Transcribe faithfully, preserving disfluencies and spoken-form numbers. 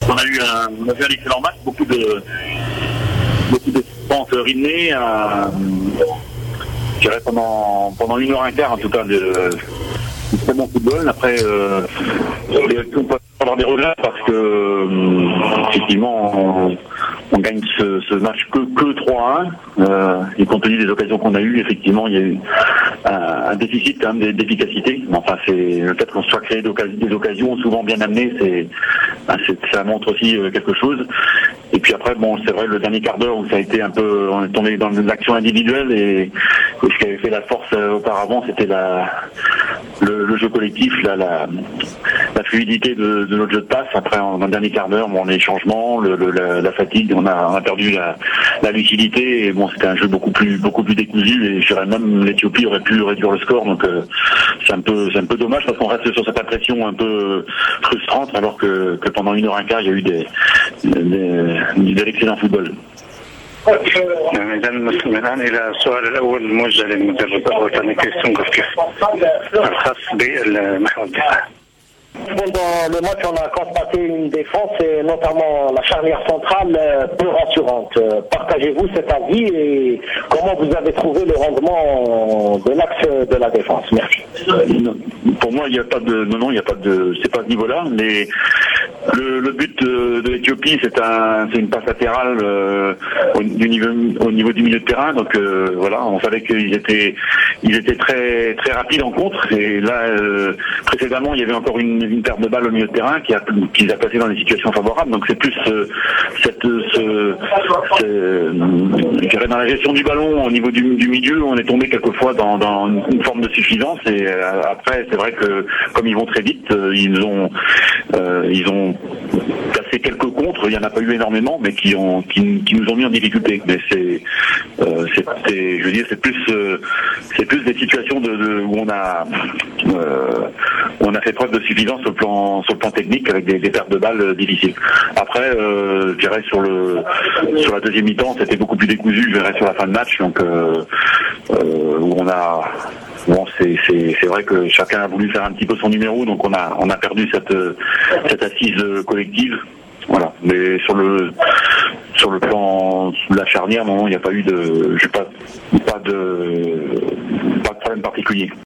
On a eu un, on a vu un excellent match, beaucoup de beaucoup de défense rythmée, euh, je dirais pendant pendant une heure et quart en tout cas de, de très bon football. Après, euh, on peut avoir des regrets parce que euh, effectivement on, on gagne ce, ce match que que trois à un. Euh, et compte tenu des occasions qu'on a eues, effectivement, il y a eu un, un déficit quand même d'efficacité. Enfin, c'est le fait qu'on se soit créé des occasions souvent bien amenées, c'est, ben, c'est ça montre aussi quelque chose. Et puis après, bon, c'est vrai, le dernier quart d'heure où ça a été un peu, on est tombé dans l'action individuelle et, et ce qui avait fait la force euh, auparavant, c'était la le, le jeu collectif, là, la, la fluidité de, de notre jeu de passe. Après, en, dans le dernier quart d'heure, bon, les changements, le, le, la, la fatigue, on a, on a perdu la, la lucidité et bon, c'était un jeu beaucoup plus beaucoup plus décousu et je dirais même l'Éthiopie aurait pu réduire le score. Donc euh, c'est un peu c'est un peu dommage parce qu'on reste sur cette impression un peu frustrante alors que, que pendant une heure et quart, il y a eu des, des de l'excellent football. إذا الآن إلى السؤال الأول الموجه للمدرب الوطني كريستيان غوفكي الخاص بمحور الدفاع. Pendant le match, on a constaté une défense et notamment la charnière centrale peu rassurante. Partagez-vous cet avis et comment vous avez trouvé le rendement de l'axe de la défense? Merci. Non, pour moi, il n'y a pas de, non, non, il n'y a pas de, c'est pas ce niveau-là, mais le, le but de, de l'Éthiopie, c'est un, c'est une passe latérale euh, au, du niveau, au niveau du milieu de terrain. Donc euh, voilà, on savait qu'ils étaient, ils étaient très, très rapides en contre. Et là, euh, précédemment, il y avait encore une une perte de balle au milieu de terrain qui a, qui les a placés dans des situations favorables. Donc c'est plus euh, cette, ce, ce, je dirais dans la gestion du ballon au niveau du, du milieu, on est tombé quelquefois dans, dans une forme de suffisance. Et euh, après, c'est vrai que comme ils vont très vite, euh, ils ont, euh, ils ont placé quelques contres. Il y en a pas eu énormément, mais qui ont, qui, qui nous ont mis en difficulté. Mais c'est, euh, c'est, c'est je veux dire, c'est plus, euh, c'est plus des situations de, de où on a, euh, on a fait preuve de suffisance sur le plan sur le plan technique avec des, des pertes de balles euh, difficiles. Après, euh, je dirais sur le sur la deuxième mi-temps, c'était beaucoup plus décousu. Je dirais sur la fin de match, donc euh, euh, où on a bon, c'est c'est c'est vrai que chacun a voulu faire un petit peu son numéro, donc on a on a perdu cette cette assise collective. Voilà. Mais sur le sur le plan de la charnière, non, il n'y a pas eu de, j'ai pas pas de pas de problème particulier.